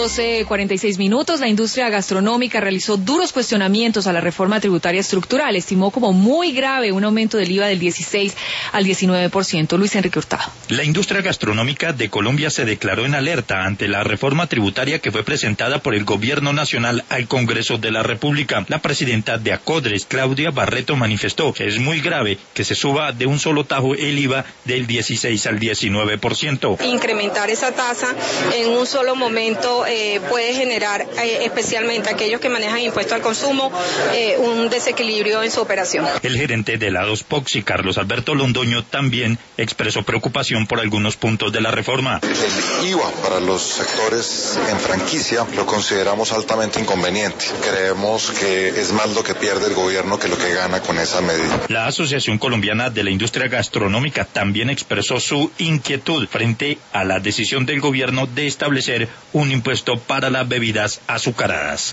12:46. La industria gastronómica realizó duros cuestionamientos a la reforma tributaria estructural. Estimó como muy grave un aumento del IVA del 16 al 19%. Luis Enrique Hurtado. La industria gastronómica de Colombia se declaró en alerta ante la reforma tributaria que fue presentada por el Gobierno Nacional al Congreso de la República. La presidenta de Acodres, Claudia Barreto, manifestó que es muy grave que se suba de un solo tajo el IVA del 16 al 19%. Incrementar esa tasa en un solo momento puede generar, especialmente aquellos que manejan impuesto al consumo, un desequilibrio en su operación. El gerente de la Dospoxi, Carlos Alberto Londoño, también expresó preocupación por algunos puntos de la reforma. El IVA para los sectores en franquicia lo consideramos altamente inconveniente. Creemos que es más lo que pierde el gobierno que lo que gana con esa medida. La Asociación Colombiana de la Industria Gastronómica también expresó su inquietud frente a la decisión del gobierno de establecer un impuesto para las bebidas azucaradas.